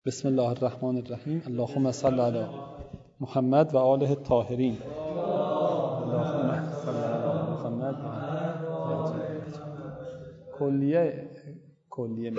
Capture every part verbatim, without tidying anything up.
بسم الله الرحمن الرحیم. اللهم صل علی محمد و آله الطاهرین. اللهم صل علی محمد و آله. کلیه کلیه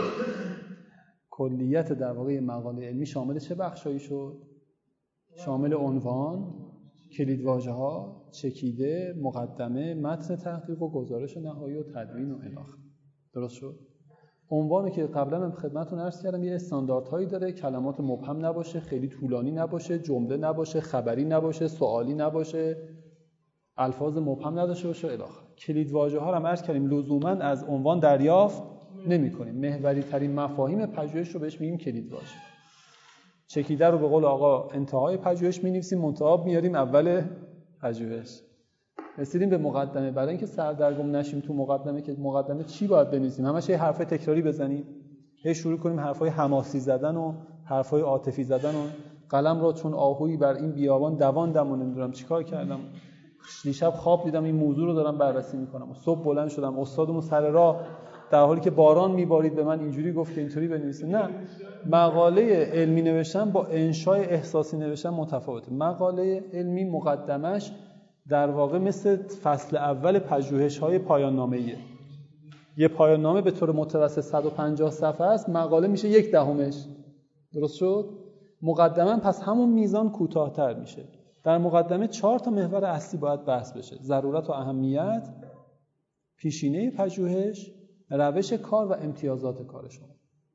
کلیت در واقع مقاله علمی شامل چه بخشایی شد؟ شامل عنوان، کلیدواژه‌ها، چکیده، مقدمه، متن تحقیق و گزارش نهایی و تدوین و الی آخر. درست شد؟ عنوانی که قبلا هم خدمتتون عرض کردم یه استانداردهایی داره، کلمات مبهم نباشه، خیلی طولانی نباشه، جمله نباشه، خبری نباشه، سوالی نباشه، الفاظ مبهم نداشته باشه الی آخر. کلیدواژه‌ها رو هم عرض کردیم لزوما از عنوان دریافت نمی‌کنیم. محوری ترین مفاهیم پژوهش رو بهش میگیم کلیدواژه. چکیده رو به قول آقا انتهای پژوهش می‌نویسیم، منتها میاریم اول پژوهش. رسیدیم به مقدمه. برای اینکه سردرگم نشیم تو مقدمه، که مقدمه چی باید بنویسیم؟ همش یه حرفای تکراری بزنیم، هی شروع کنیم حرفای حماسی زدن و حرفای عاطفی زدن و قلم را چون آهویی بر این بیابان دواندم و نمیدونم چیکار کردم، دیشب خواب دیدم این موضوع رو دارم بررسی میکنم و صبح بلند شدم استادمون سر راه در حالی که باران میبارید به من اینجوری گفت که اینطوری بنویسید. نه، مقاله علمی نوشتن با انشای احساسی نوشتن متفاوته. مقاله علمی مقدمش در واقع مثل فصل اول پژوهش‌های پایان نامه‌ایه. یه پایان نامه به طور متوسط صد و پنجاه صفحه است، مقاله میشه یک دهمش. درست شد؟ مقدمه پس همون میزان کوتاه‌تر میشه. در مقدمه چهار تا محور اصلی باید بحث بشه: ضرورت و اهمیت، پیشینه پژوهش، روش کار و امتیازات کار شما.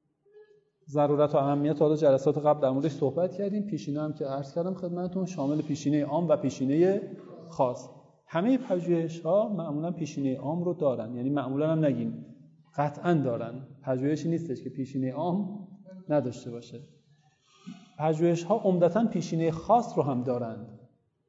ضرورت و اهمیت حالا جلسات قبل در موردش صحبت کردیم. پیشینه هم که عرض کردم خدمتتون شامل پیشینه عام و پیشینه خاص. همه پژوهش‌ها معمولا پیشینه عام رو دارن، یعنی معمولا هم نگیم قطعاً دارن. پژوهشی نیستش که پیشینه عام نداشته باشه. پژوهش‌ها عمدتاً پیشینه خاص رو هم دارند،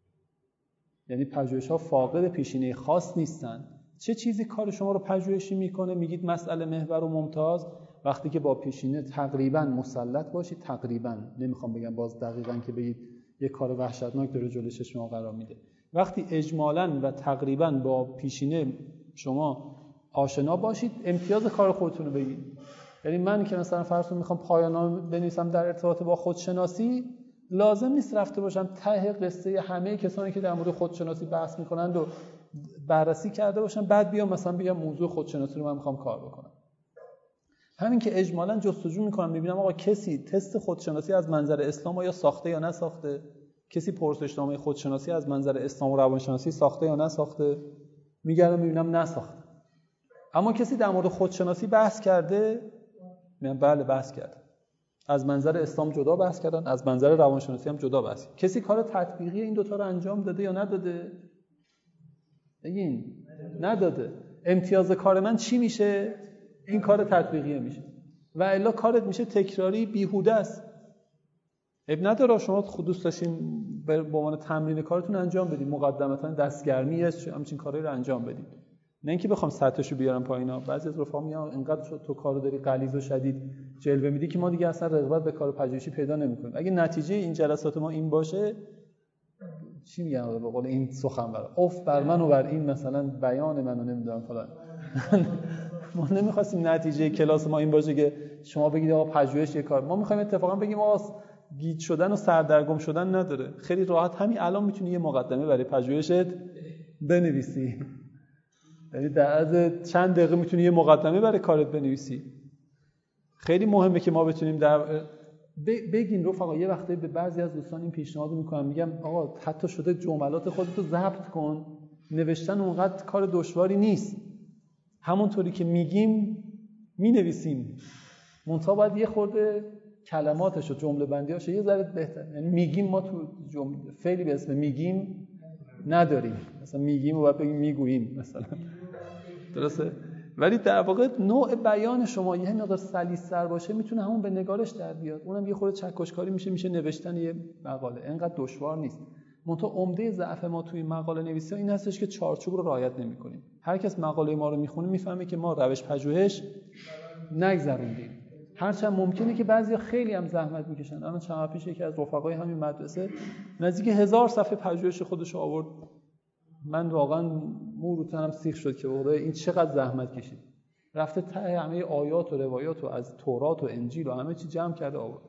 یعنی پژوهش‌ها فاقد پیشینه خاص نیستن. چه چیزی کار شما رو پژوهشی میکنه؟ میگید مسئله محور و ممتاز. وقتی که با پیشینه تقریباً مسلط باشید، تقریباً نمیخوام بگم باز دقیقاً که بگید یک کار وحشتناک داره جلوی چشم شما قرار میده. وقتی اجمالاً و تقریباً با پیشینه شما آشنا باشید، امتیاز کار خودتون رو بگید. یعنی من که مثلا فرض کنید میخوام پایان نامه بنویسم در ارتباط با خودشناسی، لازم نیست رفته باشم ته قصه همه کسانی که در مورد خودشناسی بحث میکنند و بررسی کرده باشم، بعد بیام مثلا بگم موضوع خودشناسی رو من میخوام کار بکنم. همین که اجمالاً جستجو میکنم میبینم آقا کسی تست خودشناسی از منظر اسلام یا ساخته یا نساخته، کسی پرسشنامه خودشناسی از منظر اسلام و روانشناسی ساخته یا نساخته، میگردم میبینم نساخته. اما کسی در مورد خودشناسی بحث کرده، میگم بله بحث کرده. از منظر اسلام جدا بحث کردن، از منظر روانشناسی هم جدا بحث. کسی کار تطبیقی این دوتا رو انجام داده یا نداده؟ بگین نداده. امتیاز کار من چی میشه؟ این کار تطبیقی میشه. و الا کارت میشه تکراری، بیهوده است. اب نداره شما خود دوست داشتین به عنوان تمرین کارتون انجام بدید، مقدمتا دستگرمی است همچین کاری رو انجام بدید. نه اینکه بخوام سطحشو بیارم پایینا. بعضی از رفقا میگن اینقدر تو کارو داری غلیظ و شدید جلوه میدی که ما دیگه اصلا رغبت به کار پژوهشی پیدا نمیکنیم. اگه نتیجه این جلسات ما این باشه، چی میگن به قول این سخنور، اوف بر من و بر این مثلا بیان منو نمیدونم فلان. ما نمیخواستیم نتیجه کلاس ما این باشه که شما بگید آقا پژوهش یه کار. ما میخوایم اتفاقا بگیم آقا گیج شدن و سردرگم شدن نداره. خیلی راحت همین الان میتونی یه مقدمه برای پژوهشت بنویسی. یعنی در از چند دقیقه میتونی یه مقدمه برای کارت بنویسی. خیلی مهمه که ما بتونیم در بگیم رفقا. یه وقته به بعضی از دوستان این پیشنهاد میکنم، میگم آقا حتی شده جملات خودتو ضبط کن. نوشتن اونقدر کار دشواری نیست. همونطوری که میگیم مینویسیم، منتها باید یه خورده کلماتش و جمله بندیاشو یه ذره بهتر. یعنی میگیم ما تو جمله فعلی به اسم میگیم نداریم. مثلا میگیم و بعد بگیم میگوییم مثلا. درسته؟ ولی در واقع نوع بیان شما یه مقدار سلیس‌تر باشه، میتونه همون به نگارش در بیاد. اونم یه خورده چکشکاری میشه، میشه نوشتن یه مقاله. اینقدر دشوار نیست. منتها عمده ضعف ما توی مقاله نویسی این هستش که چارچوب رو رعایت نمی‌کنیم. هر کس مقاله ما رو میخونه میفهمه که ما روش پژوهش نگذروندیم. هرچند ممکنه که بعضیا خیلی هم زحمت میکشن. الان چند وقت پیش یکی از رفقای همین مدرسه نزدیک هزار صفحه پژوهش خودش آورد. من واقعا مو رو تنم سیخ شد که خدای این چقدر زحمت کشید. رفته ته همه آیات و روایات و از تورات و انجیل و همه چی جمع کرده آورد.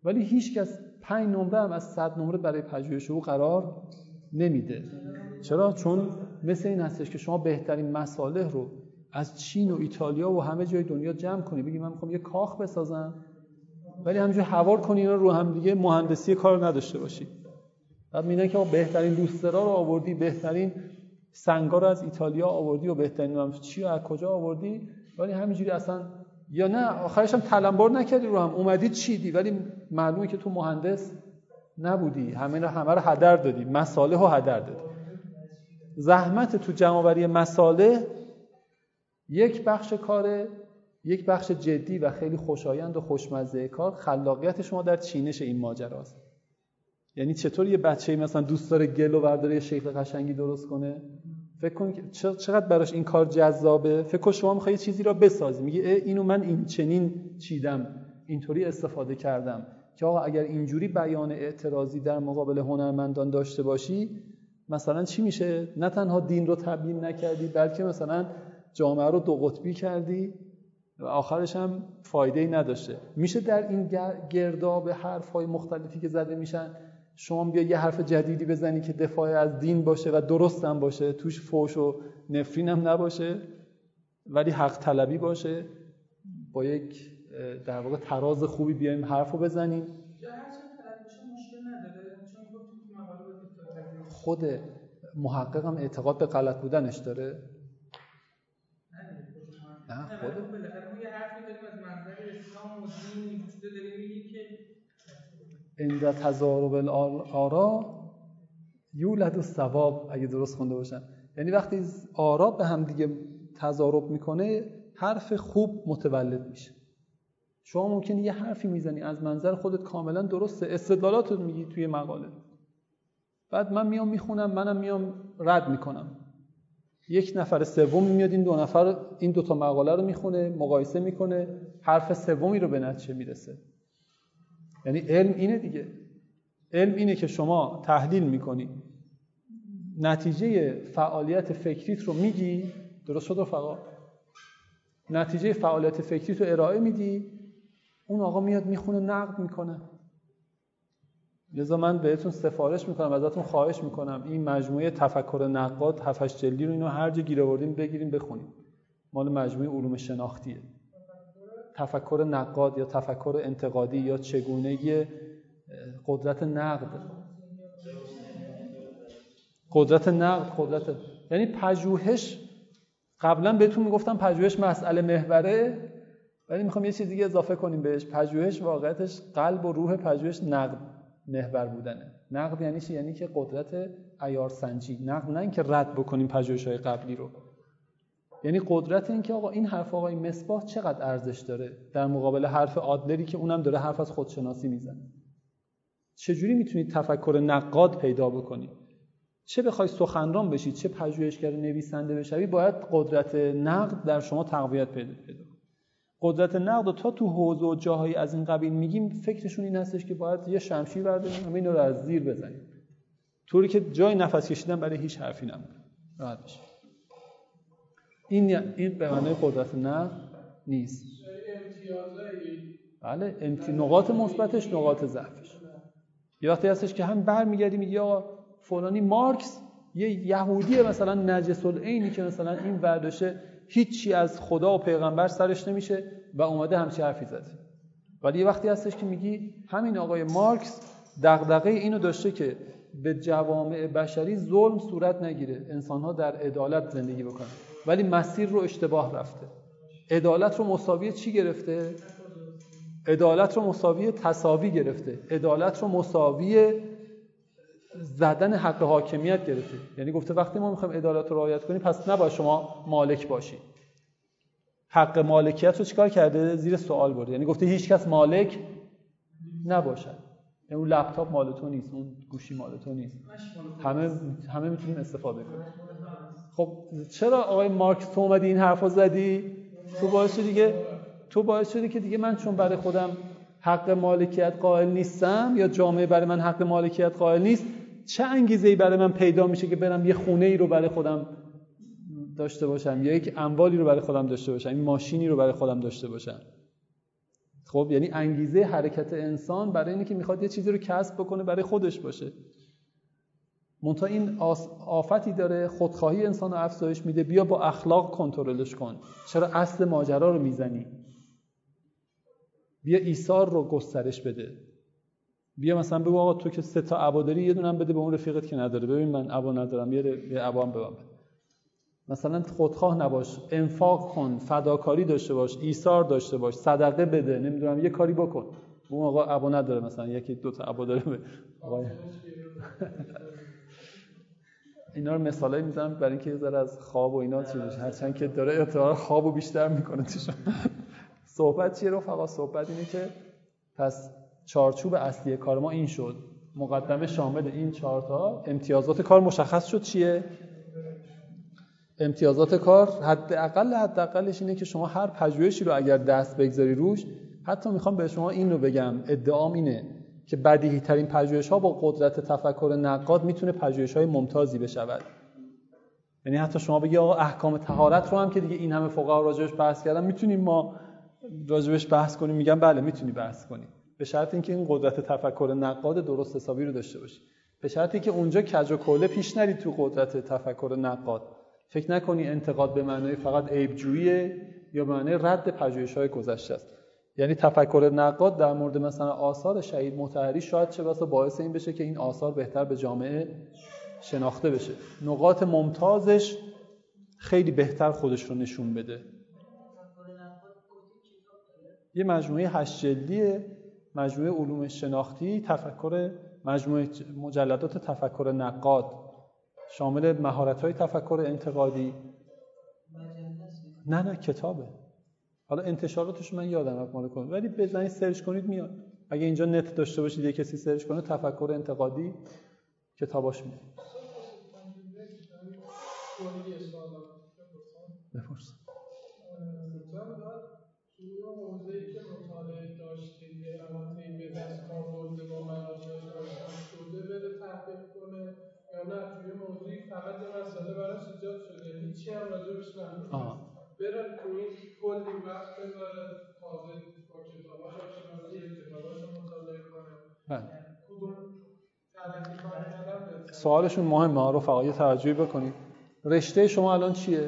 ولی هیچ کس پنج نمره هم از صد نمره برای پژوهش او قرار نمیده. چرا؟ چون مثل این هستش که شما بهترین مصالح رو از چین و ایتالیا و همه جای دنیا جمع کنی، بگی من میخوام یه کاخ بسازم، ولی همینجوری حوار کنی اینا رو هم دیگه، مهندسی کار نداشته باشی. بعد میگن که بهترین دوسترا رو آوردی، بهترین سنگا رو از ایتالیا آوردی و بهترین چی رو از کجا آوردی، ولی همینجوری اصلا، یا نه آخرش هم تلمبار نکردی رو هم اومدی چیدی، ولی معلومه که تو مهندس نبودی، همه رو همه رو هدر دادی، مصالح رو هدر دادی. زحمت تو جمع‌آوری مصالح یک بخش کاره، یک بخش جدی و خیلی خوشایند و خوشمزه کار خلاقیت شما در چینش این ماجراست. یعنی چطور یه بچه‌ای مثلا دوست داره گل و برداره یه شکل قشنگی درست کنه، فکر کن که چقدر براش این کار جذابه. فکر کن شما می‌خوای چیزی را بسازی، میگی اینو من این چنین چیدم، اینطوری استفاده کردم که آقا اگر اینجوری بیان اعتراضی در مقابل هنرمندان داشته باشی، مثلا چی میشه؟ نه تنها دین رو تبیین نکردی، بلکه مثلا جامعه رو دو قطبی کردی و آخرش هم فایده‌ای نداشته. میشه در این گرداب حرف‌های مختلفی که زده میشن شما بیا یه حرف جدیدی بزنی که دفاع از دین باشه و درست هم باشه، توش فحش و نفرین هم نباشه، ولی حق طلبی باشه، با یک در واقع تراز خوبی بیایم حرفو بزنیم. خود محقق هم اعتقاد به غلط بودنش داره؟ نه خود بالاخره ما یه حرفی داریم از منظر اسلام و دین وجود داریم، میگیم که عند تضارب الآراء یولد الصواب، اگه درست خونده باشم. یعنی وقتی آرا به هم دیگه تضارب میکنه حرف خوب متولد میشه. شما ممکنه یه حرفی میزنی از منظر خودت کاملا درسته، استدلالاتو میگی توی مقاله، بعد من میام میخونم، منم میام رد میکنم، یک نفر سوم میاد این دو نفر این دو تا مقاله رو میخونه، مقایسه میکنه، حرف سومی رو به نتیجه میرسه. یعنی علم اینه دیگه. علم اینه که شما تحلیل میکنی، نتیجه فعالیت فکریت رو میگی، درست شد رفقا؟ نتیجه فعالیت فکریت رو ارائه میدی، اون آقا میاد میخونه، نقد میکنه. لذا من بهتون سفارش میکنم، ازتون خواهش میکنم این مجموعه تفکر نقاد هفت هشت جلدی رو اینو هر جا گیر آوردین بگیریم بخونیم. مال مجموعه علوم شناختیه. تفکر نقاد یا تفکر انتقادی یا چگونگی قدرت نقد. قدرت نقد، قدرت، یعنی پژوهش. قبلا بهتون میگفتم پژوهش مسئله محوره، ولی میخوام یه چیز دیگه اضافه کنیم بهش. پژوهش واقعیتش قلب و روح پژوهش نقد محور بودنه. نقد یعنی چی؟ یعنی که قدرت عیارسنجی. نقد نه اینکه رد بکنیم پژوهش‌های قبلی رو، یعنی قدرت این که آقا این حرف آقای مصباح چقدر ارزش داره در مقابل حرف آدلری که اونم داره حرف از خودشناسی میزنه. چجوری میتونید تفکر نقاد پیدا بکنید؟ چه بخوای سخنران بشید، چه پژوهشگر نویسنده بشوی، باید قدرت نقد در شما تقویت پیدا کنه. قدرت نقد تا تو حوزه و جاهای از این قبیل میگیم، فکرشون این هستش که باید یه شمشیر برداریم همین رو از زیر بزنیم، طوری که جای نفس کشیدن برای هیچ حرفی نمونه. راحت بشه. این این به معنای قدرت نقد نیست. بله، امتی نقاط مثبتش، نقاط ضعفش. یه وقتی هستش که هم برمیگردیم میگه آقا فلانی مارکس یه یهودیه مثلا نجس العینی که مثلا این برداشته هیچی از خدا و پیغمبر سرش نمیشه و اومده همچی حرفی زده. ولی یه وقتی هستش که میگی همین آقای مارکس دغدغه اینو داشته که به جوامع بشری ظلم صورت نگیره، انسان‌ها در عدالت زندگی بکنن، ولی مسیر رو اشتباه رفته. عدالت رو مساوی چی گرفته؟ عدالت رو مساوی تساوی گرفته. عدالت رو مساوی زدن حق حاکمیت گرفته. یعنی گفته وقتی ما میخوایم عدالت رو رعایت کنیم پس نباید شما مالک باشی. حق مالکیت رو چیکار کرده؟ زیر سوال برده. یعنی گفته هیچ کس مالک نباشد. یعنی اون لپتاپ مال تو نیست، اون گوشی مال تو نیست. همه همه میتونیم استفاده کنیم. خب چرا آقای مارکس تو اومدی این حرفو زدی؟ تو باعث شدی دیگه تو باعث شدی که دیگه من چون برای خودم حق مالکیت قائل نیستم یا جامعه برای من حق مالکیت قائل نیست، چه انگیزه‌ای برای من پیدا میشه که برم یه خونه‌ای رو برای خودم داشته باشم یا یک اموالی رو برای خودم داشته باشم، این ماشینی رو برای خودم داشته باشم. خب یعنی انگیزه حرکت انسان برای اینه که میخواد یه چیزی رو کسب بکنه برای خودش باشه. منتها این آفتی داره، خودخواهی انسان رو افزایش میده. بیا با اخلاق کنترلش کن. چرا اصل ماجرا رو میزنی؟ بیا ایثار رو گسترش بده. بیا مثلا بگو آقا تو که سه تا عبا داری یه دونه هم بده به اون رفیقت که نداره. ببین من عبا ندارم، یه یه عبا هم به من بده. مثلا خودخواه نباش، انفاق کن، فداکاری داشته باش، ایثار داشته باش، صدقه بده، نمیدونم یه کاری بکن. اون آقا عبا نداره، مثلا یکی دو تا عبا داره آقا اینا رو مثالایی میزنم برای اینکه یه ذره از خواب و اینا چیز بشه، هرچند که داره اعتبار خوابو بیشتر میکنه توشون. صحبت چیه رفقا؟ صحبت اینه که پس چارچوب اصلی کار ما این شد، مقدمه شامل این چهار تا. امتیازات کار مشخص شد چیه؟ امتیازات کار حداقل حداقلش اینه که شما هر پژوهشی رو اگر دست بگذاری روش، حتی میخوام به شما این رو بگم، ادعام اینه که بدیهی ترین پژوهش‌ها با قدرت تفکر نقاد میتونه پژوهش‌های ممتازی بشود. یعنی حتی شما بگی آقا احکام طهارت رو هم که دیگه این همه فقها راجعش بحث کردن، میتونیم ما راجعش بحث کنیم؟ میگم بله میتونی بحث کنی، به شرط اینکه این قدرت تفکر نقاد درست حسابی رو داشته باشی. به شرطی که اونجا کج و کوله پیش نری تو قدرت تفکر نقاد. فکر نکنی انتقاد به معنای فقط عیب‌جوییه یا به معنای رد پژوهش‌های گذشته است. یعنی تفکر نقاد در مورد مثلا آثار شهید مطهری شاید چه بسا باعث این بشه که این آثار بهتر به جامعه شناخته بشه، نقاط ممتازش خیلی بهتر خودش رو نشون بده. یه مجموعه هشت جلدیه، مجموعه علوم شناختی، تفکر، مجموعه مجلدات تفکر نقاد شامل مهارت‌های تفکر انتقادی. نه نه کتابه. حالا انتشاراتش من یادم مال کنم، ولی بزنید سرچ کنید میاد. اگه اینجا نت داشته باشید یه کسی سرچ کنه تفکر انتقادی، کتاباش میاد. بپرس. توی حوزه‌ای که مطالعه داشتید که الان به دست آورده با مراجعش آشنا شده بره تحقیق کنه، یا نه توی موضوعی فقط یه مسئله براش ایجاد شده هیچی هم راجبش نمی‌دونه بره توی کلی وقت بذاره تازه با کتاباش آشنا بشه، کتاباش رو مطالعه کنه؟ کدوم طرفی کار کردن؟ سوالشون مهمه، رفقا یه توجهی بکنید. رشته شما الان چیه؟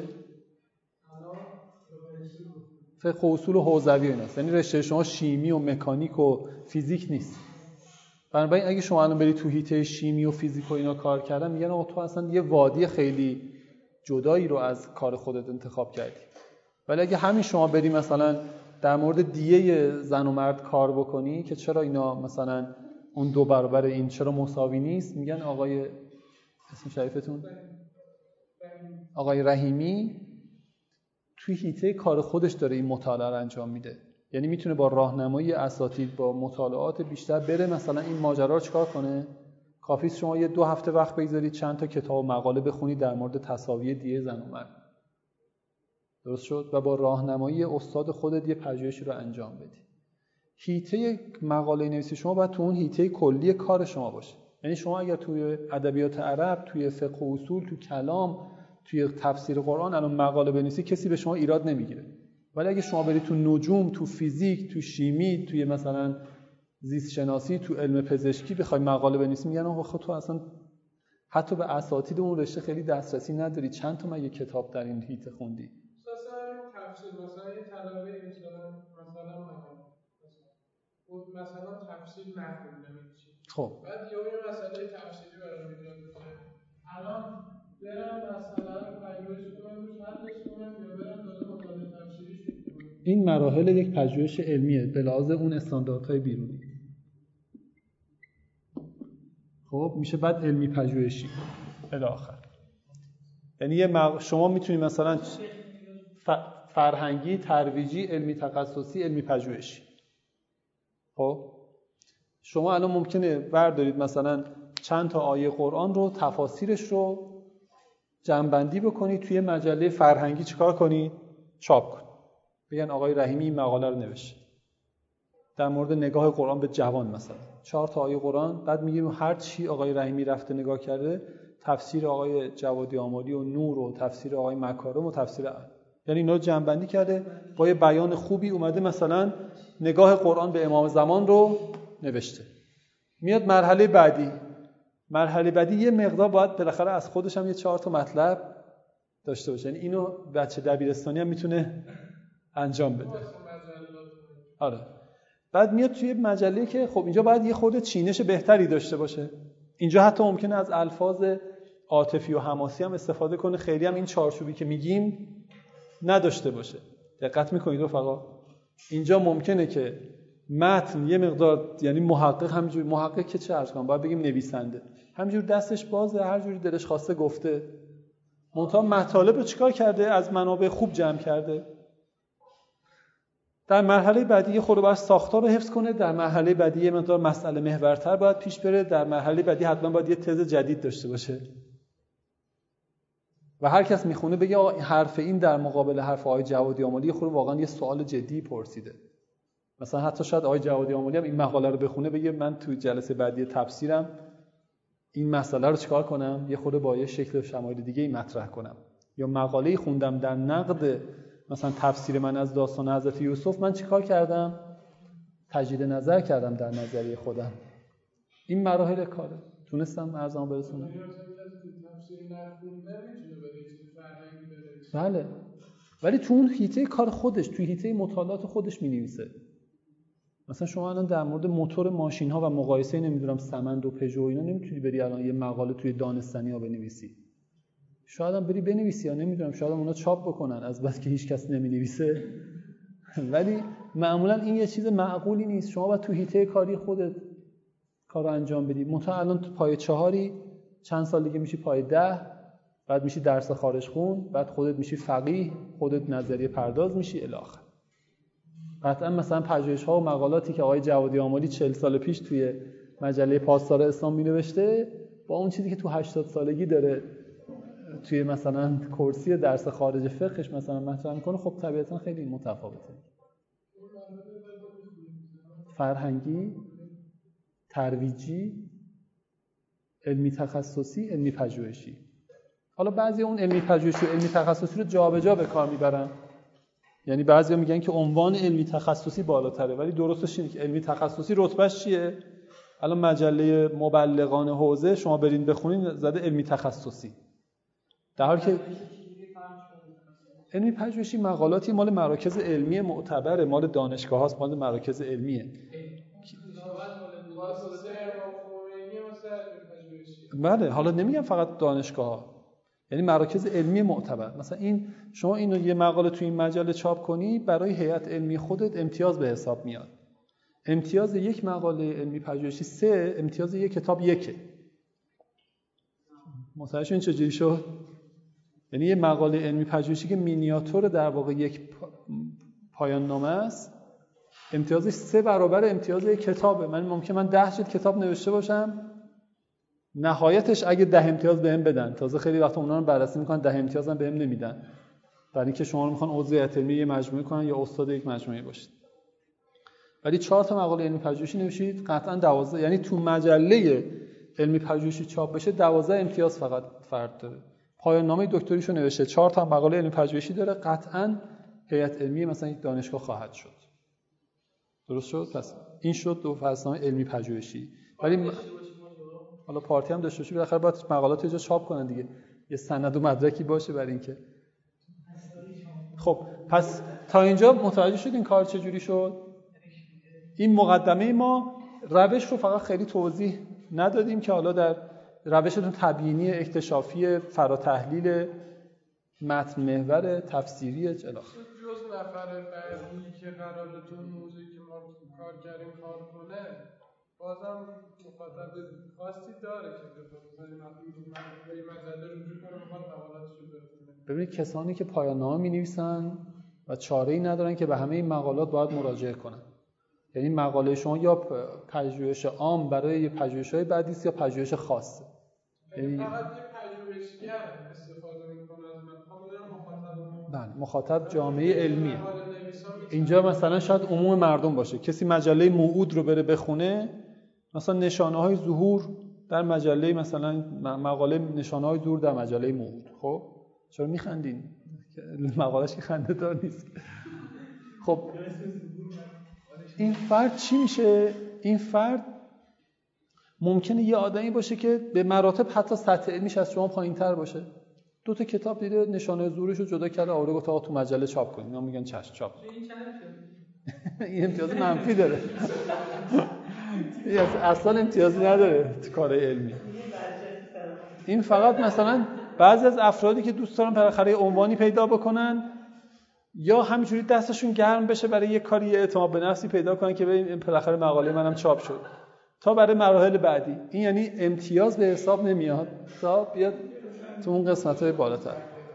فقه و اصول و حوزوی ایناست. یعنی رشته شما شیمی و مکانیک و فیزیک نیست. بنابراین اگه شما الان بری تو حیطه شیمی و فیزیک و اینا کار کردن، میگن آقا تو اصلا یه وادی خیلی جدایی رو از کار خودت انتخاب کردی. ولی اگه همین شما بری مثلا در مورد دیه زن و مرد کار بکنی که چرا اینا مثلا اون دو برابر این چرا مساوی نیست، میگن آقای اسم شریفتون آقای رحیمی توی حیطه کار خودش داره این مطالعه رو انجام میده. یعنی میتونه با راهنمایی اساتید با مطالعات بیشتر بره مثلا این ماجرا رو چیکار کنه. کافیه شما یه دو هفته وقت بگذارید چند تا کتاب و مقاله بخونید در مورد تساوی دیه زن و مرد، درست شد، و با راهنمایی استاد خودت یه پژوهشی رو انجام بدی. حیطه مقاله نویسی شما باید تو اون حیطه کلی کار شما باشه. یعنی شما اگر توی ادبیات عرب، توی فقه و اصول، توی کلام، توی تفسیر قرآن الان مقاله بنویسی کسی به شما ایراد نمیگیره. ولی اگه شما برید تو نجوم، تو فیزیک، تو شیمی، توی مثلا زیست شناسی، تو علم پزشکی بخوای مقاله بنویسی، میگن آقا تو اصلا حتی به اساتید اون رشته خیلی دسترسی نداری، چند تا مگه کتاب در این حیطه خوندی؟ مثلا تفسیر، مثلا یه طلبه مثلا مثلا مثلا تفسیر نخونده میشه. خب بعد یه مسئله تفسیری برام ایجاد میشه. الان برم مثلا پژوهش کنم روش حلش کنم یا برم داده مطالعه تفسیریش کنم؟ این مراحل یک پژوهش علمیه به لحاظ اون استانداردهای بیرونی. خب میشه بعد علمی پژوهشی الی آخر. یعنی یه مق... شما میتونید مثلا ف... فرهنگی، ترویجی، علمی تخصصی، علمی پژوهشی. خب شما الان ممکنه بردارید مثلا چند تا آیه قرآن رو تفاسیرش رو جمع‌بندی بکنید توی مجله فرهنگی چیکار کنید؟ چاپ کنید. بگن آقای رحیمی این مقاله رو نوشته در مورد نگاه قرآن به جوان، مثلا چهار تا آیه قرآن، بعد میگیم هر چی آقای رحیمی رفته نگاه کرده، تفسیر آقای جوادی آملی و نور و تفسیر آقای مکارم و تفسیر، یعنی اینا رو جمع‌بندی کرده با یه بیان خوبی اومده مثلا نگاه قرآن به امام زمان رو نوشته. میاد مرحله بعدی. مرحله بعدی یه مقدار باید بالاخره از خودش هم یه چهار تا مطلب داشته باشه. یعنی اینو بچه دبیرستانی هم میتونه انجام بده. آره. بعد میاد توی مجله که خب اینجا باید یه خورده چینش بهتری داشته باشه. اینجا حتی ممکنه از الفاظ عاطفی و حماسی هم استفاده کنه، خیلی هم این چارچوبی که میگیم نداشته باشه. دقت میکنید رفقا؟ اینجا ممکنه که متن یه مقدار، یعنی محقق همینجوری، محقق که چه عرض کنم، باید بگیم نویسنده، همینجور دستش بازه، هر جوری دلش خواسته گفته. منتها مطالب رو چیکار کرده؟ از منابع خوب جمع کرده. در مرحله بعدی یه خورده باید ساختار رو حفظ کنه، در مرحله بعدی یه مقدار مسئله محورتر باید پیش بره، در مرحله بعدی حتما باید یه تز جدید داشته باشه. و هر کس میخونه بگه حرف این در مقابل حرف آقای جوادی آملی خود واقعا یه سوال جدی پرسیده. مثلا حتی شاید آقای جوادی آملی هم این مقاله رو بخونه بگه من توی جلسه بعدی تفسیرم این مسئله رو چیکار کنم، یه خورده با یه شکل شمایل دیگه ای مطرح کنم. یا مقاله‌ای خوندم در نقد مثلا تفسیر من از داستان حضرت یوسف، من چیکار کردم؟ تجدید نظر کردم در نظریه خودم. این مراحل کاره. تونستم ارزام برسونم. بله. ولی تو اون حیطه کار خودش، تو حیطه مطالعات خودش می‌نویسه. مثلا شما الان در مورد موتور ماشین‌ها و مقایسه نمیدونم سمند و پژو اینا نمیتونی بری الان یه مقاله توی دانستنی‌ها بنویسی. شاید هم بری بنویسی یا نمیدونم شاید هم اونا چاپ بکنن از بس که هیچ کس نمی‌نویسه. ولی معمولا این یه چیز معقولی نیست. شما باید تو حیطه کاری خودت کارو انجام بدی. مثلا الان تو پای چهاری، چند سال دیگه میشی پای ده، بعد میشی درس خارج خون، بعد خودت میشی فقیه، خودت نظریه پرداز میشی الی آخر. قطعا مثلا پژوهش‌ها و مقالاتی که آقای جوادی آملی چهل سال پیش توی مجله پاسدار اسلام می‌نوشته با اون چیزی که تو هشتاد سالگی داره توی مثلا کرسی درس خارج فقهش مثلا مطرح می‌کنه، خب طبیعتاً خیلی متفاوته. فرهنگی، ترویجی، علمی تخصصی، علمی پژوهشی. حالا بعضی اون علمی پژوهشی و علمی تخصصی رو جابجا به کار میبرن. یعنی بعضیا میگن که عنوان علمی تخصصی بالاتره، ولی درستش اینه که علمی تخصصی رتبهش چیه؟ الان مجله مبلغان حوزه شما برین بخونین زده علمی تخصصی. در حالی که علمی پژوهشی مقالاتی مال مراکز علمی معتبره، مال دانشگاه‌هاست، مال مراکز علمیه. بله، حالا نمیگم فقط دانشگاه‌ها، یعنی مراکز علمی معتبر. مثلا این شما اینو یه مقاله توی این مجله چاپ کنی، برای هیئت علمی خودت امتیاز به حساب میاد. امتیاز یک مقاله علمی پژوهشی سه، امتیاز یک کتاب یکه. متوجه این چجوری شد؟ یعنی یه مقاله علمی پژوهشی که مینیاتور در واقع یک پایان نامه است، امتیازش سه برابر امتیاز یک کتابه. من ممکن من ده جلد کتاب نوشته باشم، نهایتش اگه ده امتیاز بهم بدن، تازه خیلی وقتا اونا رو بررسی میکنن ده امتیاز هم بهم نمیدن، برای اینکه شما رو میخوان عضو هیئت علمی یه مجموعه کنن یا استاد یک مجموعه باشید. ولی چهار تا مقاله علمی پژوهشی نوشید، قطعا دوازده، یعنی تو مجله علمی پژوهشی چاپ بشه دوازده امتیاز فقط فرد داره. پایان نامه دکتریشو نوشته، چهار تا مقاله علمی پژوهشی داره، قطعا هیئت علمی مثلا یک دانشگاه خواهد شد. درست شد؟ پس این شد دو فصل علمی پژوهشی. ولی م... حالا پارتی هم داشته باشه، بالاخره باید مقالات اینجا چاپ کنن دیگه، یه سند و مدرکی باشه برای اینکه. خب پس تا اینجا متوجه شدین کار چجوری شد؟ این مقدمه ما. روش رو فقط خیلی توضیح ندادیم که حالا در روشتون تبیینی، اکتشافی، فراتحلیل، متن محور، تفسیری الاخر. جز نفر بعدی که قرارتون موضوعی که ما کار کردیم کار کنه، بازم مخاطب خاصی داره که مثلا این مجله رجوع کنه بخواد مقالاتش رو برسونه. ببینید کسانی که پایان نامه می‌نویسن و چاره‌ای ندارن که به همه این مقالات باید مراجعه کنن. یعنی مقاله شما یا پژوهش عام برای پژوهش‌های بعدی است یا پژوهش خاصه. یعنی فقط یه پژوهشگر استفاده می‌کنه از مقاله. بله، مخاطب جامعه علمیه. اینجا مثلا شاید عموم مردم باشه، کسی مجله موعود رو بره بخونه، مثلا نشانه‌های ظهور در مجله، مثلا مقاله نشانه‌های ظهور در مجله موعود. خب چرا میخندین؟ مقالهش که خنده دار نیست. خب این فرد چی میشه؟ این فرد ممکنه یه آدمی باشه که به مراتب حتی سطح علمیش از شما پایین‌تر باشه. دو تا کتاب دیده نشانه ظهورش رو جدا کرده، آوره گفت آقا تو مجله چاپ کنین. اینا میگن چشم چاپ. این امتیاز منفی داره. این اصلا امتیازی نداره تو کارهای علمی. این فقط مثلا بعضی از افرادی که دوست دارن بالاخره عنوانی پیدا بکنن یا همینجوری دستشون گرم بشه برای یه کاری اعتماد به نفسی پیدا کنن که ببین بالاخره مقاله منم چاپ شد، تا برای مراحل بعدی. این یعنی امتیاز به حساب نمیاد، تا بیاد تو اون قسمت‌های بالاتر.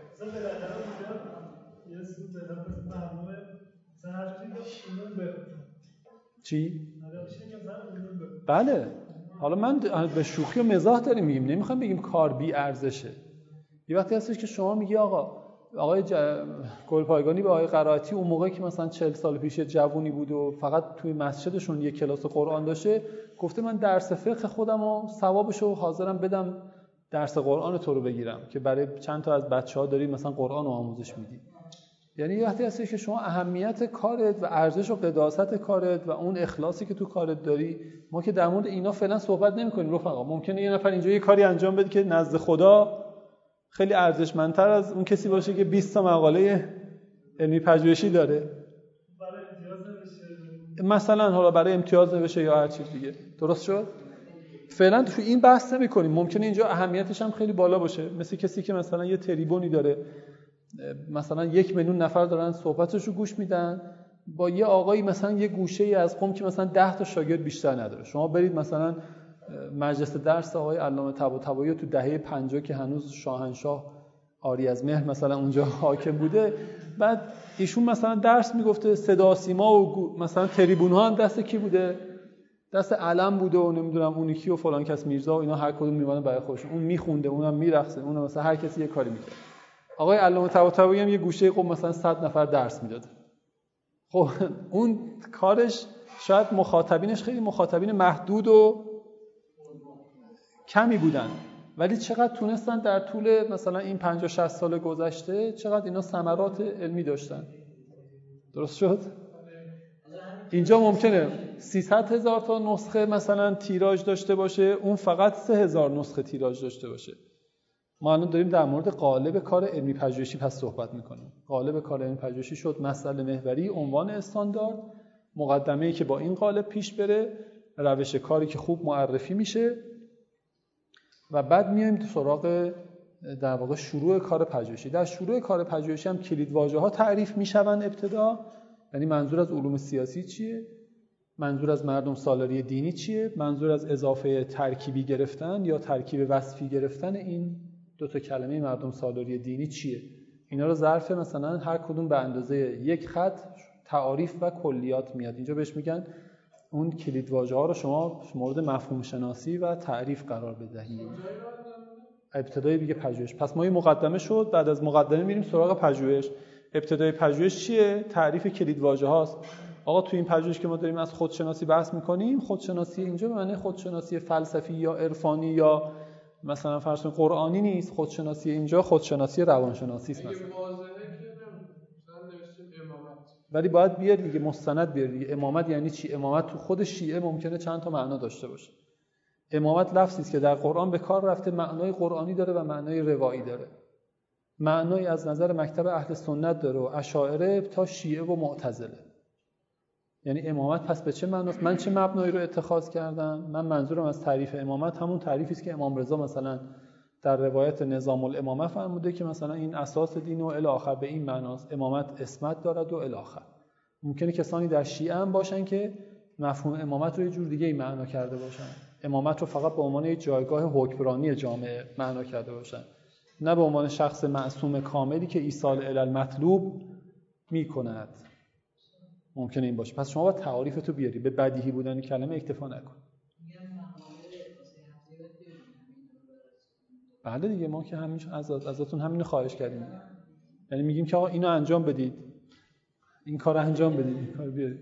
چی؟ بله. حالا من به شوخی و مزاح داریم میگیم، نمیخوام بگیم کار بی ارزشه. یه وقتی هستش که شما میگی آقا آقای ج... گلپایگانی به آقای قرائتی اون موقعی که مثلا چهل سال پیش جوونی بود و فقط توی مسجدشون یک کلاس قرآن داشته، گفته من درس فقه خودم و ثوابشو حاضرم بدم درس قرآن تو رو بگیرم که برای چند تا از بچه‌ها داری مثلا قرآن رو آموزش میدی. یعنی یه وقتی هستی که شما اهمیت کارت و ارزش و قداست کارت و اون اخلاصی که تو کارت داری، ما که در مورد اینا فعلا صحبت نمی‌کنیم رفقا. ممکنه یه نفر اینجا یه کاری انجام بده که نزد خدا خیلی ارزشمندتر از اون کسی باشه که بیست تا مقاله علمی پژوهشی داره، برای امتیاز نوشته مثلا، حالا برای امتیاز نوشته یا هر چیز دیگه. درست شد؟ فعلا تو این بحث نمی‌کنیم. ممکنه اینجا اهمیتش هم خیلی بالا باشه، مثل کسی که مثلا یه تریبونی داره، مثلا یک میلیون نفر دارن صحبتش رو گوش میدن، با یه آقایی مثلا یه گوشه‌ای از قم که مثلا ده تا شاگرد بیشتر نداره. شما برید مثلا مجلس درس آقای علامه طباطبایی تو دهه پنجاه که هنوز شاهنشاه آری از مهر مثلا اونجا حاکم بوده، بعد ایشون مثلا درس میگفته، صدا سیما و مثلا تریبون ها هم دست کی بوده؟ دست علم بوده و نمیدونم اون کی و فلان کس میرزا و اینا، هر کدوم میوانه برای خودشون، اون میخونده، اونم میرقصه، اونم مثلا هر کسی یه کاری میکرد. آقای علامه طباطبایی هم یه گوشه قم مثلا صد نفر درس میداد. خب اون کارش شاید مخاطبینش خیلی مخاطبین محدود و کمی بودن، ولی چقدر تونستن در طول مثلا این پنجاه شصت سال گذشته چقدر اینا ثمرات علمی داشتن. درست شد؟ اینجا ممکنه سیصد هزار تا نسخه مثلا تیراژ داشته باشه، اون فقط سه هزار نسخه تیراژ داشته باشه. ما الان داریم در مورد قالب کار علمی پژوهشی پس صحبت میکنیم. قالب کار علمی پژوهشی شد مسئله محوری، عنوان استاندارد، مقدمه‌ای که با این قالب پیش بره، روش کاری که خوب معرفی میشه و بعد میایم تو سراغ در واقع شروع کار پژوهشی. در شروع کار پژوهشی هم کلیدواژه‌ها تعریف میشون ابتدا، یعنی منظور از علوم سیاسی چیه، منظور از مردم سالاری دینی چیه، منظور از اضافه ترکیبی گرفتن یا ترکیب وصفی گرفتن این دو تا کلمه مردم سالاری دینی چیه. اینا رو ظرف مثلا هر کدوم به اندازه یک خط تعاریف و کلیات میاد. اینجا بهش میگن اون کلیدواژه‌ها رو شما مورد مفهوم شناسی و تعریف قرار بدهید. ابتدای دیگه پژوهش. پس ما یه مقدمه شد، بعد از مقدمه میریم سراغ پژوهش. ابتدای پژوهش چیه؟ تعریف کلیدواژه‌هاست. آقا تو این پژوهش که ما داریم از خودشناسی بحث می‌کنیم، خودشناسی اینجا به معنی خودشناسی فلسفی یا عرفانی یا مثلا فرض کن قرآنی نیست. خودشناسی اینجا خودشناسی روانشناسی است مثلا. ولی باید بیاد دیگه مستند بیاد دیگه. امامت یعنی چی؟ امامت تو خود شیعه ممکنه چند تا معنا داشته باشه. امامت لفظی است که در قرآن به کار رفته، معنای قرآنی داره و معنای روایی داره. معنای از نظر مکتب اهل سنت داره و اشاعره تا شیعه و معتزله. یعنی امامت پس به چه معناست؟ من چه مبنایی رو اتخاذ کردم؟ من منظورم از تعریف امامت همون تعریفی است که امام رضا مثلا در روایت نظام الامامه فرموده که مثلا این اساس دین و الی آخر، به این معناست. امامت اسمت دارد و الی آخر. ممکنه کسانی در شیعه هم باشن که مفهوم امامت رو یه جور دیگه ای معنا کرده باشن. امامت رو فقط به عنوان یک جایگاه حکمرانی جامعه معنا کرده باشن، نه به عنوان شخص معصوم کاملی که ایصال الی المطلوب میکند. ممکنه این باشه. پس شما باید تعاریفتو بیاری، به بدیهی بودن کلمه اکتفا نکن. بله دیگه، ما که همین از ازتون همین خواهش کردیم. یعنی میگیم که آقا اینو انجام بدید، این کارو انجام بدید، این کارو بیارید.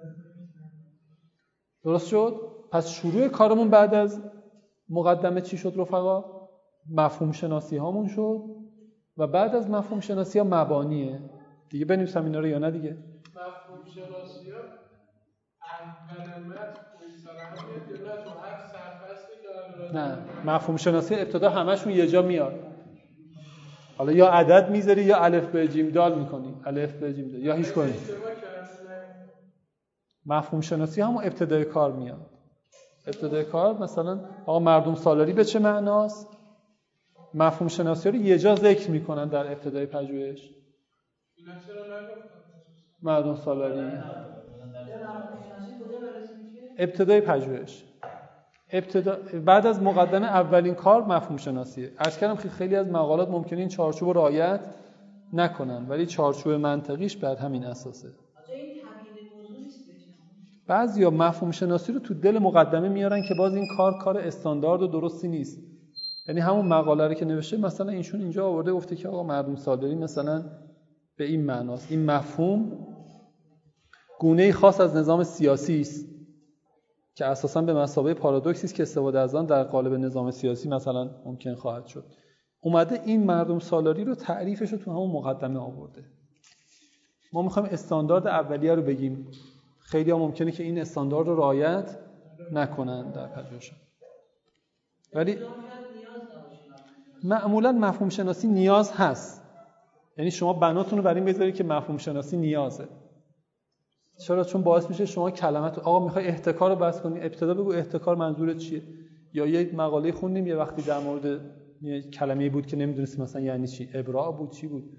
درست شد؟ پس شروع کارمون بعد از مقدمه چی شد رفقا؟ مفهوم شناسی هامون شد و بعد از مفهوم شناسی ها مبانیه. دیگه بنویسم اینا رو یا نه دیگه؟ مفهوم شناسی ها اول متن پشت سر هم میاد یا نه تو هر سرفصلی که نه، مفهوم شناسی ابتدا همشون یه جا میاد. حالا یا عدد میذاری یا الف ب ج دال میکنی، الف ب ج دال یا هیچ کاری. مفهوم شناسی همون ابتدای کار میاد. ابتدای کار مثلا آقا مردم سالاری به چه معناست؟ مفهوم شناسی رو یه جا ذکر میکنن در ابتدای پژوهش. مردم سالاری ابتدای پژوهش، ابتدا بعد از مقدمه اولین کار مفهوم شناسیه. عرض کردم که خیلی از مقالات ممکنه این چارچوب رو رعایت نکنن، ولی چارچوب منطقیش بر همین اساسه. بعضیا مفهوم شناسی رو تو دل مقدمه میارن که باز این کار کار استاندارد و درستی نیست. یعنی همون مقاله رو که نوشته مثلا اینشون اینجا آورده گفته که آقا مردم سالاری مثلا به این معناست. این مفهوم گونه‌ای خاص از نظام سیاسی است که اساساً به مثابه پارادوکسی است که استفاده از آن در قالب نظام سیاسی مثلا ممکن خواهد شد. اومده این مردم سالاری رو تعریفش رو تو همون مقدمه آورده. ما می‌خوایم استاندارد اولیه رو بگیم. خیلی ها ممکنه که این استاندارد رو رعایت نکنن در پژوهش. ولی معمولاً مفهوم شناسی نیاز هست. یعنی شما بناتون رو بر این بذارید که مفهوم شناسی نیازه. چرا؟ چون باعث میشه شما کلمات آقا میخوای احتکار رو بحث کنی، ابتدا بگو احتکار منظورت چیه. یا یه مقاله خوندیم یه وقتی در مورد یه کلمه‌ای بود که نمیدونستیم مثلا یعنی چی، ابراء بود، چی بود؟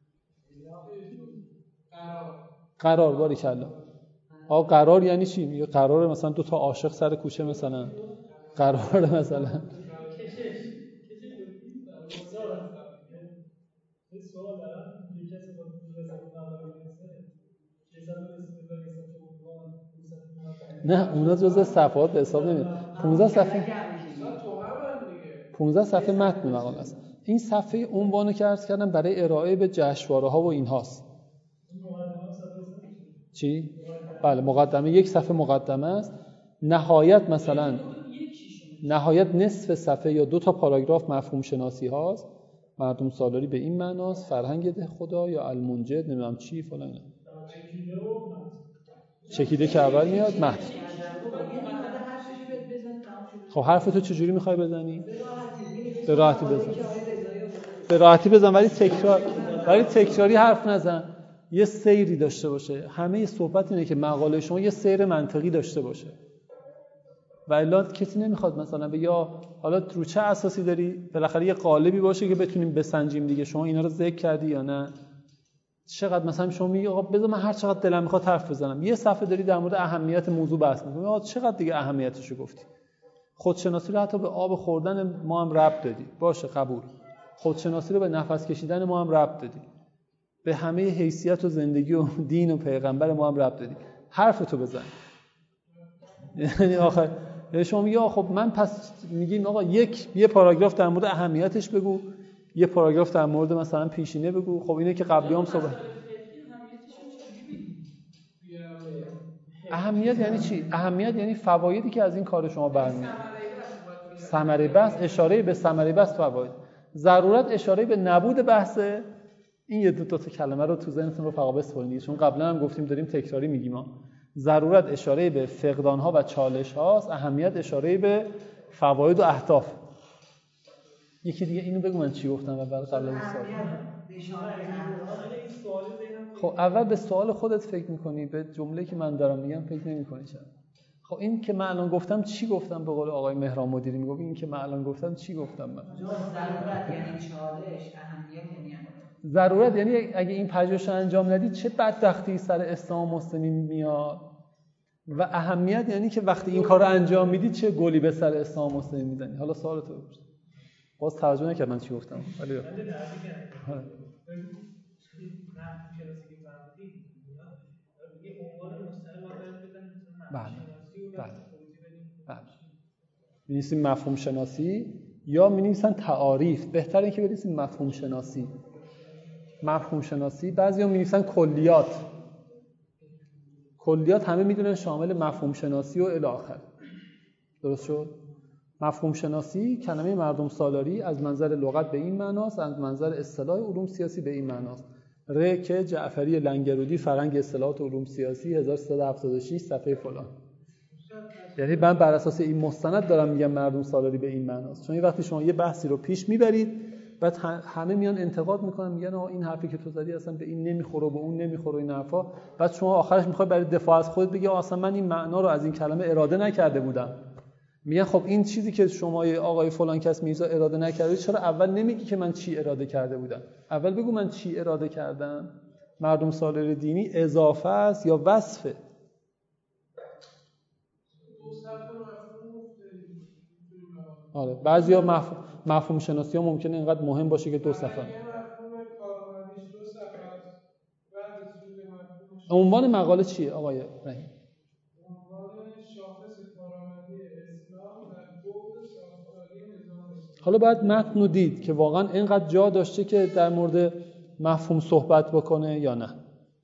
قرار. باریکلا. آقا قرار یعنی چی؟ میگه قراره مثلا دو تا عاشق سر کوچه مثلا قراره مثلا سوال دارم یک کسی با رضایت نظر میرسه نه اونا جزء صفحات به حساب نمیاد. پانزده صفحه پانزده صفحه متن مقاله است. این صفحه عنوانو که عرض کردم برای ارائه به جشنواره‌ها و اینهاست. چی؟ بله مقدمه یک صفحه مقدمه است. نهایت مثلا نهایت نصف صفحه یا دو تا پاراگراف مفهوم شناسی هاست. مردم سالاری به این معناست، فرهنگ ده خدا یا المنجد نمیدونم چی فلان. چکیده که اول میاد متن. خب حرف تو چجوری میخوای بزنی؟ به راحتی بزن. به راحتی بزن ولی تکرار ولی تکراری حرف نزن. یه سیری داشته باشه. همه صحبت اینه که مقاله شما یه سیر منطقی داشته باشه. و الا کسی نمیخواد مثلا به یا حالا رو چه اساسی داری بالاخره یه قالبی باشه که بتونیم بسنجیم دیگه شما اینا رو ذکر کردی یا نه. چقدر مثلا شما میگی آقا بذار من هر چقدر دلم میخواد حرف بزنم. یه صفحه داری در مورد اهمیت موضوع بحث می‌کنی. آقا چقدر دیگه اهمیتشو گفتی. خودشناسی رو حتی به آب خوردن ما هم ربط دادی. باشه قبول. خودشناسی رو به نفس کشیدن ما هم ربط دادی. به همه حیثیت و زندگی و دین و پیغمبر ما هم ربط دادی. حرفتو بزن. یعنی آخر شما میگی خب من پس میگیم آقا یک یه پاراگراف در مورد اهمیتش بگو، یه پاراگراف در مورد مثلا پیشینه بگو. خب اینه که قبلی هم صحبت. اهمیت یعنی چی؟ اهمیت یعنی فوایدی که از این کار شما برمیاد. ثمره بحث اشاره به ثمره بحث فواید. ضرورت اشاره به نبود بحثه. این یه دو تا کلمه رو تو ذهنتون رو فقط بسپرین، چون قبلا هم گفتیم داریم تکراری میگیم ها. ضرورت اشاره به فقدان‌ها و چالش‌هاست، اهمیت اشاره به فواید و اهداف. یکی دیگه اینو بگو من چی گفتم اول قبل از سوال. خب اول به سوال خودت فکر می‌کنی، به جمله‌ای که من دارم میگم فکر نمی‌کنی چرا؟ خب این که من الان گفتم چی گفتم؟ به قول آقای مهران مدیری میگه این که من الان گفتم چی گفتم من؟ ضرورت یعنی چالش، اهمیت یعنی ضرورت یعنی اگه این پژوهش رو انجام ندی چه بدبختی سر اسلام و مسلمین میاد. و اهمیت یعنی که وقتی این کار رو انجام میدی چه گلی به سر اسلام و مسلمین میزنی. حالا سوالت رو بپرس. باز ترجمه نکردم من چی گفتم. ولی من دیدم دیگه نه شناسی که فهمیدی یه عنوان مستقل باید بزنیم مثلا شناسی و بعد توضیح بدیم. بله. می‌نویسیم مفهوم شناسی یا می‌نویسن تعاریف. بهتره که بنویسیم مفهوم شناسی. مفهوم شناسی بعضیا می‌نویسن کلیات. کلیات همه میدونن شامل مفهوم شناسی و الی آخر. درست شد؟ مفهوم شناسی کلمه مردم سالاری از منظر لغت به این معناست، از منظر اصطلاح علوم سیاسی به این معناست. ر که جعفری لنگرودی فرهنگ اصطلاحات علوم سیاسی هزار و سیصد و هفتاد و شش صفحه فلان. یعنی من بر اساس این مستند دارم میگم مردم سالاری به این معناست. چون وقتی شما یه بحثی رو پیش میبرید بعد همه میان انتقاد میکنن میگن آ این حرفی که تو زدی اصلا به این نمیخوره و به اون نمیخوره این حرفا، بعد شما آخرش میخوای برای دفاع از خودت بگی اصلا من این معنا رو از این کلمه اراده نکرده بودم. میگن خب این چیزی که شما آقای فلان کس میرزا اراده نکردید چرا اول نمیگی که من چی اراده کرده بودم؟ اول بگو من چی اراده کردم. مردم سالار دینی اضافه است یا وصفه؟ آره بعضیا مفهوم مفهوم شناسی ها ممکنه اینقدر مهم باشه که دو صفحه. عنوان مقاله چیه آقای رحیم؟ حالا باید متن رو دید که واقعا اینقدر جا داشته که در مورد مفهوم صحبت بکنه یا نه.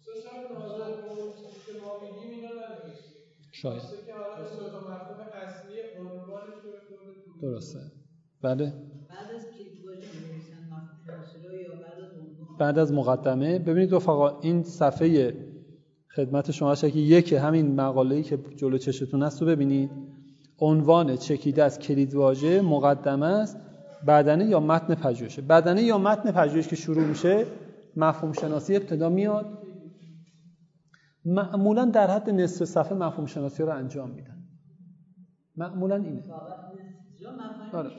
شاید درسته. بله بعد از کلیدواژه می‌نویسن مفهوم شناسی رو یا بعد از عنوان؟ بعد از مقدمه. ببینید رفقا این صفحه خدمت شما هست که یک همین مقاله‌ای که جلو چشتون هست رو ببینید. عنوان چکیده از کلیدواژه مقدمه است، بدنه یا متن پژوهش. بدنه یا متن پژوهش که شروع میشه مفهوم شناسی ابتدا میاد. معمولا در حد نصف صفحه مفهوم شناسی رو انجام میدن. معمولا اینه. آره.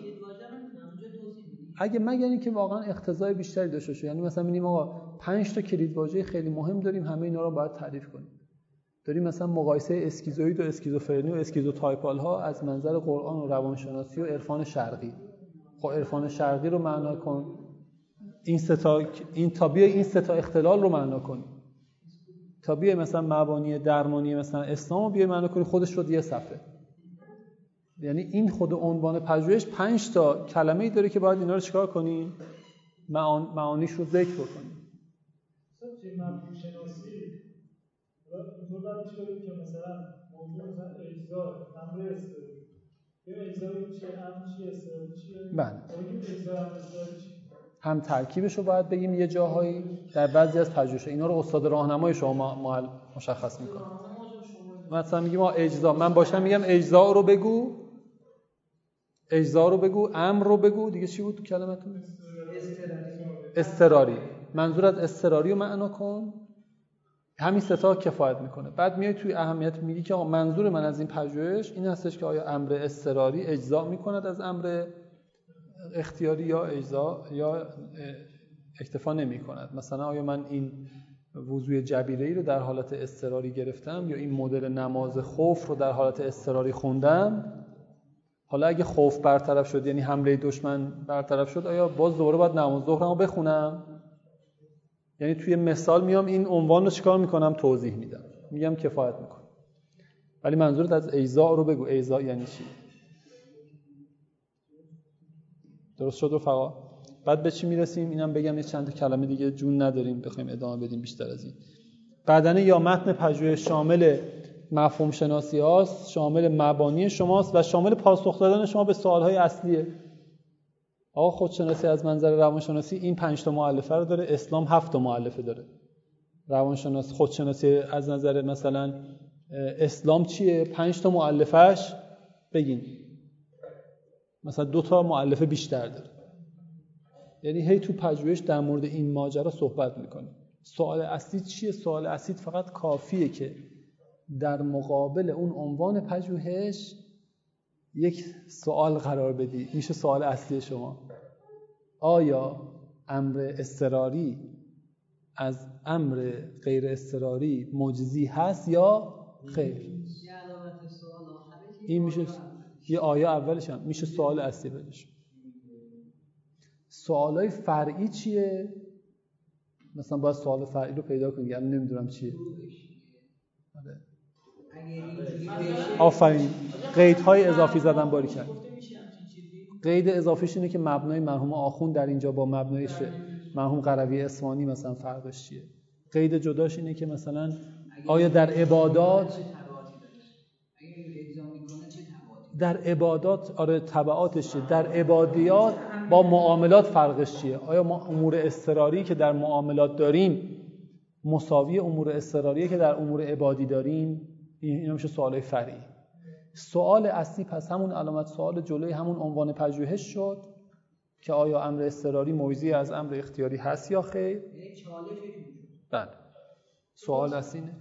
اگه مگر اینکه واقعا اقتضای بیشتری داشته باشه، یعنی مثلا میگیم آقا پنج تا کلیدواژه خیلی مهم داریم همه اینا رو باید تعریف کنیم. داریم مثلا مقایسه اسکیزوئید و اسکیزوفرنی و اسکیزوتایپال ها از منظر قرآن و روانشناسی و عرفان شرقی. خب عرفان شرقی رو معنا کن. این سه تا این تابع این سه تا اختلال رو معنا کن. تابع مثلا مبانی درمانی مثلا اسلام رو بیای معنا کنی خودش رو یه صفحه. یعنی این خود عنوان پژوهش پنج تا کلمه‌ای داره که باید اینا رو چیکار کنیم؟ معان معانیش رو ذکر بکنیم. چه مفهوم شناسی اینطور دارم چیکاریم که مثلا موضوع مثلا اجزا امر استراری یا اجزا چیه امر چیه استراری چیه؟ بله. اجزا امر استراری چیه؟ هم ترکیبش رو باید بگیم یه جاهایی در بعضی از پژوهش‌ها اینا رو استاد راهنمای شما مشخص میکنه. مثلا میگیم ما اجزا من باشم میگم اجزا رو بگو، اجزا رو بگو، امر رو بگو، دیگه چی بود تو کلمتون؟ اضطراری. منظور از اضطراری رو معنا کن. همین سه تا کفایت میکنه. بعد میای توی اهمیت میگی که آقا منظور من از این پژوهش این هستش که آیا امر اضطراری اجزا میکند از امر اختیاری یا اجزا یا اکتفا نمیکند. مثلا آیا من این وضوء جبیره‌ای رو در حالت اضطراری گرفتم یا این مدل نماز خوف رو در حالت اضطراری خوندم؟ حالا اگه خوف برطرف شد یعنی حمله دشمن برطرف شد آیا باز دوباره باید نماز ظهرمو بخونم؟ یعنی توی مثال میام این عنوان رو چیکار میکنم توضیح میدم میگم کفایت میکنه. ولی منظورت از اجزا رو بگو. اجزا یعنی چی؟ درست شد رفقا؟ بعد به چی میرسیم؟ اینم بگم یه چند تا کلمه دیگه جون نداریم بخوایم ادامه بدیم بیشتر از این. بدنه یا متن پژوهش شامل مفهوم شناسی هاست، شامل مبانی شماست و شامل پاسخ دادن شما به سوالهای اصلیه. آقا خودشناسی از منظر روانشناسی این پنج تا مؤلفه رو داره، اسلام هفت تا مؤلفه داره. روانشناسی خودشناسی از نظر مثلا اسلام چیه؟ پنج تا مؤلفه‌اش بگین. مثلا دو تا مؤلفه بیشتر داره. یعنی هی تو پژوهش در مورد این ماجرا صحبت میکنه. سوال اصلی چیه؟ سوال اصلی فقط کافیه که در مقابل اون عنوان پژوهش یک سوال قرار بدی. میشه سوال اصلی شما. آیا امر اضطراری از امر غیر اضطراری معجزی هست یا خیر؟ این میشه یه آیه اولش هم میشه سوال اصلی بدش. سوالای فرعی چیه؟ مثلا باید سوال فرعی رو پیدا کنید. یعنی نمیدونم چیه. آره. آفرین. قیدهای اضافی زدن باری کرد. قید اضافیش اینه که مبنای مرحوم آخوند در اینجا با مبنای مرحوم قروی اصفهانی مثلا فرقش چیه. قید جداش اینه که مثلا آیا در عبادات در عبادات آره تبعاتش چیه؟ در عبادیات با معاملات فرقش چیه؟ آیا ما امور اضطراری که در معاملات داریم مساوی امور اضطراریه که در امور عبادی داریم؟ این میشه سوالای فرعی. سوال اصلی پس همون علامت سوال جلوی همون عنوان پژوهش شد که آیا امر اضطراری موضعی از امر اختیاری هست یا خیر؟ یعنی چالش وجود. بله. سوال اصلی نه.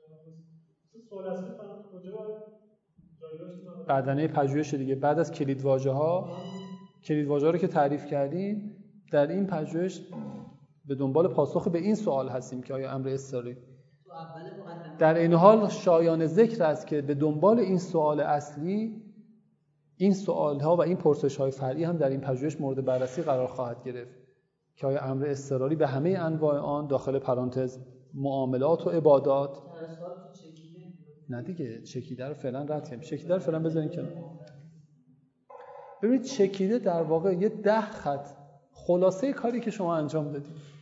سوال اصلی فقط کجا جایگاهش بدنه پژوهش دیگه. بعد از کلید واژه ها کلید واژه ها رو که تعریف کردیم در این پژوهش به دنبال پاسخ به این سوال هستیم که آیا امر اضطراری. در این حال شایان ذکر است که به دنبال این سوال اصلی این سوال‌ها و این پرسش‌های فرعی هم در این پژوهش مورد بررسی قرار خواهد گرفت که آیا امر اضطراری به همه انواع آن داخل پرانتز معاملات و عبادات. نه دیگه چکیده رو فعلا رد کنیم. چکیده رو فعلا بذارین کنار. ببینید چکیده در واقع یه ده خط خلاصه کاری که شما انجام دادید.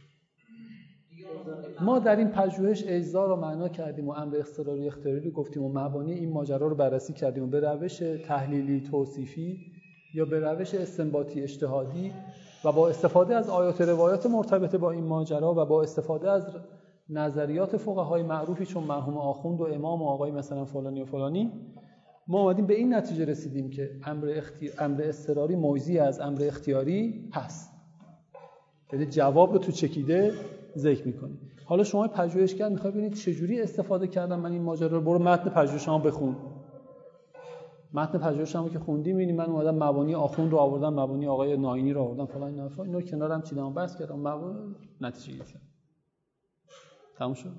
ما در این پژوهش اجزا رو معنا کردیم و امر اضطراری اختیاری رو گفتیم و مبانی این ماجرا رو بررسی کردیم و به روش تحلیلی توصیفی یا به روش استنباطی اجتهادی و با استفاده از آیات روایات مرتبط با این ماجرا و با استفاده از نظریات فقهای معروفی چون مرحوم آخوند و امام و آقای مثلا فلانی و فلانی ما اومدیم به این نتیجه رسیدیم که امر اختی... امر اضطراری موضعی از امر اختیاری هست. یعنی جواب رو تو چکیده ذکر می‌کنی. حالا شما پژوهشگر می‌خواید ببینید چجوری استفاده کردم من این ماجرا رو. برو متن پژوهشمو بخون. متن پژوهشمو که خوندی می‌بینی من اومدم مبانی آخوند رو آوردم، مبانی آقای ناینی رو آوردم، فلان اینا اینا رو کنارم چیدم بس کردم، مبانی نتیجه گرفتم. تموم شد.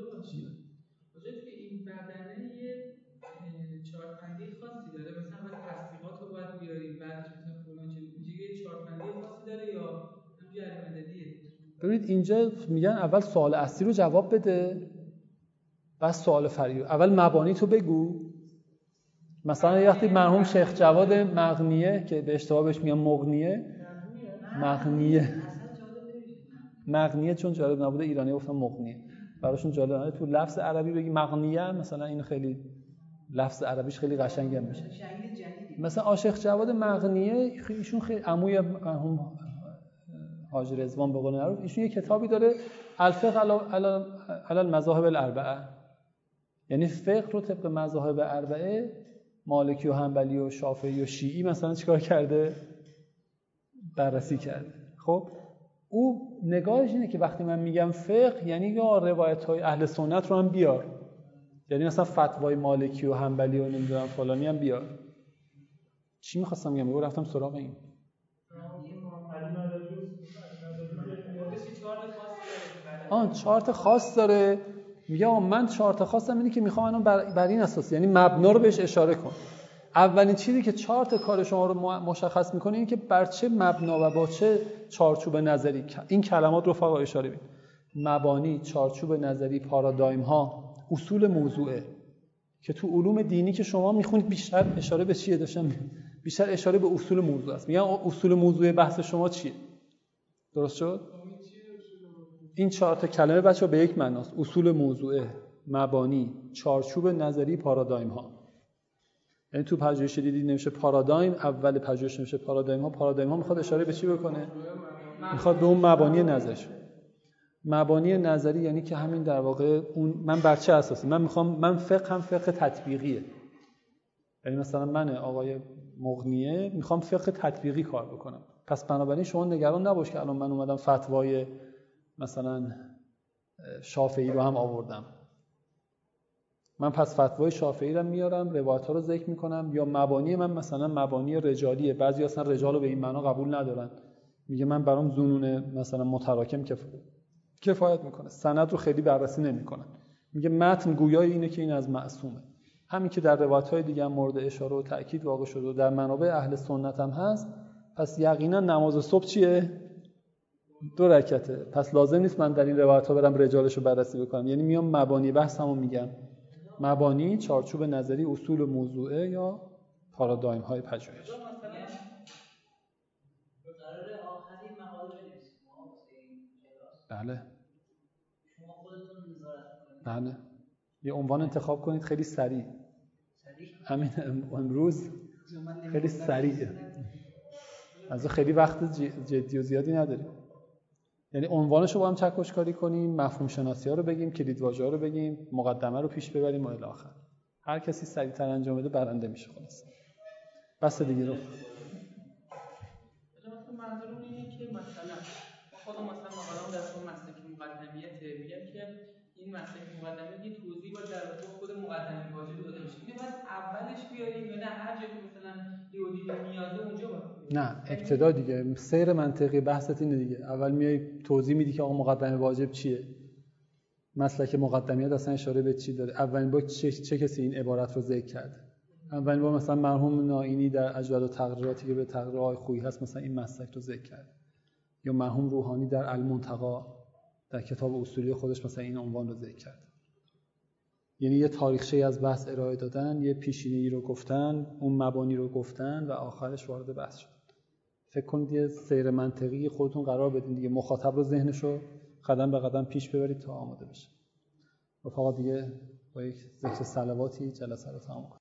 وجود که این بدنه یه چارت‌بندی خاصی داره، مثلا اول تصدیقات رو باید بیاری بعدش مثلا فلان چیز یه چارت‌بندی خاصی داره یا همین جری مددیه؟ ببینید اینجا میگن اول سوال اصلی رو جواب بده بعد سوال فرعی. اول مبانی تو بگو. مثلا یه وقتی مرحوم شیخ جواد مغنیه که به اشتباه بهش میگن مغنیه مغنیه مغنیه چون جالب نبوده ایرانی گفتن مغنیه براشون جالب نبوده تو لفظ عربی بگی مغنیه مثلا این خیلی لفظ عربیش خیلی قشنگ میشه. مثلا آشیخ جواد مغنیه ایشون خیلی عموی مرحوم حاجی رضوان به قول معروف ایشون یه کتابی داره الفقه علی المذاهب الاربعه، یعنی فقه رو طبق مذاهب اربعه مالکی و حنبلی و شافعی و شیعی مثلا چیکار کرده؟ بررسی کرده. خب او نگاهش اینه که وقتی من میگم فقه یعنی یا روایت‌های اهل سنت رو هم بیار، یعنی مثلا فتوای مالکی و حنبلی و نمیدونم فلانی هم بیار. چی می‌خواستم بگم؟ میگم رفتم سراغ این. آن چارت خاص داره. میگه من چارت خاصم اینه که میخوام الان بر, بر این اساس یعنی مبنا رو بهش اشاره کن. اولین چیزی که چارت کار شما رو مشخص میکنه این که بر چه مبنا و با چه چارچوب نظری این کلمات رو فقط اشاره بید. مبانی، چارچوب نظری، پارادایم ها، اصول موضوعه که تو علوم دینی که شما میخونید بیشتر اشاره به چیه داشتم بیشتر اشاره به اصول موضوع است. میگن اصول موضوع بحث شما چیه؟ درست شد؟ این چهار تا کلمه بچه‌ها به یک معناست. اصول موضوعه، مبانی، چارچوب نظری، پارادایم ها. یعنی تو پژوهش دیدی نمیشه پارادایم، اول پژوهش نمیشه پارادایم ها. پارادایم ها میخواد اشاره به چی بکنه؟ میخواد به اون مبانی نظرش. مبانی نظری یعنی که همین در واقع اون من بر چه اساسی من میخوام من فقه هم فقه تطبیقیه. یعنی مثلا من آقای مغنیه میخوام فقه تطبیقی کار بکنم. پس بنابراین شما نگران نباش که الان من اومدم فتوای مثلا شافعی رو هم آوردم. من پس فتوای شافعی رو میارم، روایت‌ها رو ذکر میکنم. یا مبانی من مثلا مبانی رجالیه، بعضی اصلا رجال رو به این معنا قبول ندارن. میگه من برام ظنون مثلا متراکم کف... کفایت میکنه، سند رو خیلی بررسی نمیکنن. میگه متن گویای اینه که این از معصومه. همین که در روایت‌های دیگه هم مورد اشاره و تأکید واقع شده و در منابع اهل سنت هم هست. پس یقینا نماز صبح چیه؟ دو رکعته. پس لازم نیست من در این روایت‌ها برم رجالش رو بررسی بکنم. یعنی میام مبانی بحثمو میگم. مبانی، چارچوب نظری، اصول و موضوعه یا پارادایم های پژوهش. قرار آخری مقاله بنویسید. بله. شما خودتون نظارت کنید. بله. یه عنوان انتخاب کنید خیلی سریع. همین امروز خیلی سریعه، از خیلی وقت جدی و زیادی نداریم. یعنی عنوانشو با هم چکش کاری کنیم، مفهوم شناسی ها رو بگیم، کلیدواژه ها رو بگیم، مقدمه رو پیش ببریم و الی آخر. هر کسی سریعتر انجام بده برنده میشه. خلاص بس دیگه رو منظورم اینه که مثلا خودم مثلا مقاله‌ام در اون مسلک مقدمیه تربیت که این مسلک مقدمیه یه توضیح با در واقع خود مقدمه واجب داده بشه. اینو باید اولش بیاریم یا نه هر جایی که مثلا دیودی نیازه اونجا باید؟ نه، ابتدا دیگه سیر منطقی بحثت اینه دیگه. اول میای توضیح میدی که آقا مقدمه واجب چیه، مسلک مقدمیات اصلا اشاره به چی داره، اولین بار چه, چه کسی این عبارت رو ذکر کرده. اولین بار مثلا مرحوم نائینی در اجود و تقریراتی که به تقریرهای خویی هست مثلا این مسلک رو ذکر کرد، یا مرحوم روحانی در المنتقی در کتاب اصولی خودش مثلا این عنوان رو ذکر کرد. یعنی یه تاریخچه از بحث ارائه دادن، یه پیشینه‌ای رو گفتن، اون مبانی رو گفتن و آخرش وارد بحث شد. فکر کنید یه سیر منطقی خودتون قرار بدین دیگه، مخاطب رو ذهنشو قدم به قدم پیش ببرید تا آماده بشه. و فقط دیگه با یک ذکر صلواتی جلسه رو تمام کنید.